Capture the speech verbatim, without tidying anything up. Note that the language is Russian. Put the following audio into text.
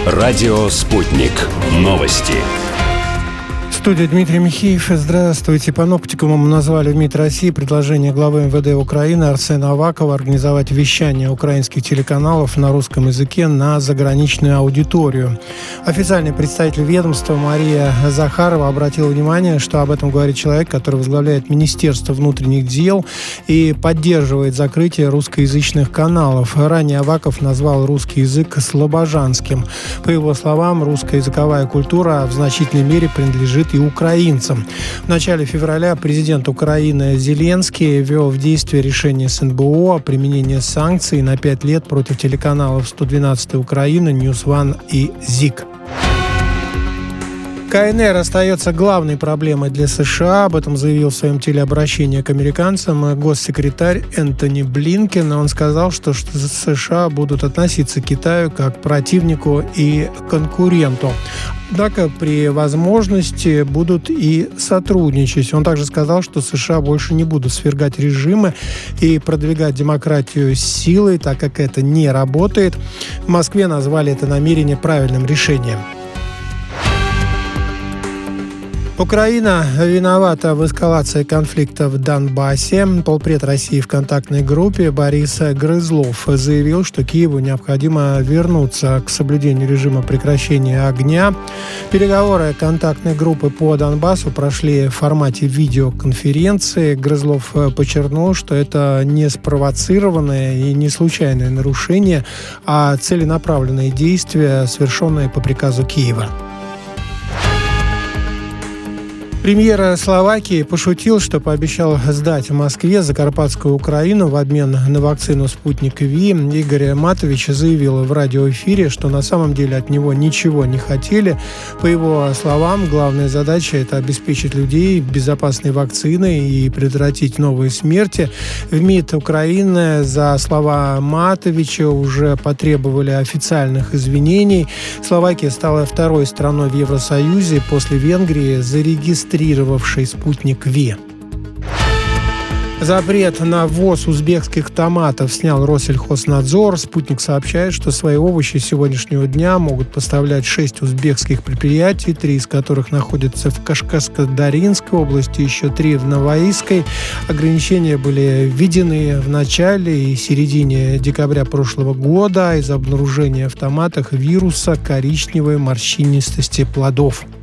Радио «Спутник». Новости. В студии Дмитрий Михеев. Здравствуйте. Паноптикумом назвали в МИД России предложение главы эм вэ дэ Украины Арсена Авакова организовать вещание украинских телеканалов на русском языке на заграничную аудиторию. Официальный представитель ведомства Мария Захарова обратила внимание, что об этом говорит человек, который возглавляет Министерство внутренних дел и поддерживает закрытие русскоязычных каналов. Ранее Аваков назвал русский язык слобожанским. По его словам, русскоязыковая культура в значительной мере принадлежит и украинцам. В начале февраля президент Украины Зеленский ввел в действие решение эс эн бэ о о применении санкций на пять лет против телеканалов сто двенадцать Украина, Ньюс Ван и ЗИК. ка эн эр остается главной проблемой для США. Об этом заявил в своем телеобращении к американцам госсекретарь Энтони Блинкен. Он сказал, что США будут относиться к Китаю как к противнику и конкуренту. Однако при возможности будут и сотрудничать. Он также сказал, что США больше не будут свергать режимы и продвигать демократию силой, так как это не работает. В Москве назвали это намерение правильным решением. Украина виновата в эскалации конфликта в Донбассе. Полпред России в контактной группе Борис Грызлов заявил, что Киеву необходимо вернуться к соблюдению режима прекращения огня. Переговоры контактной группы по Донбассу прошли в формате видеоконференции. Грызлов подчеркнул, что это не спровоцированное и не случайное нарушение, а целенаправленные действия, совершенные по приказу Киева. Премьер Словакии пошутил, что пообещал сдать в Москве Закарпатскую Украину в обмен на вакцину «Спутник Ви». Игорь Матович заявил в радиоэфире, что на самом деле от него ничего не хотели. По его словам, главная задача – это обеспечить людей безопасной вакциной и предотвратить новые смерти. В МИД Украины за слова Матовича уже потребовали официальных извинений. Словакия стала второй страной в Евросоюзе после Венгрии, зарегистрировавшей «Спутник Ви». Запрет на ввоз узбекских томатов снял Россельхознадзор. «Спутник» сообщает, что свои овощи с сегодняшнего дня могут поставлять шесть узбекских предприятий, три из которых находятся в Кашкадаринской области, еще три в Новоийской. Ограничения были введены в начале и середине декабря прошлого года из-за обнаружения в томатах вируса коричневой морщинистости плодов.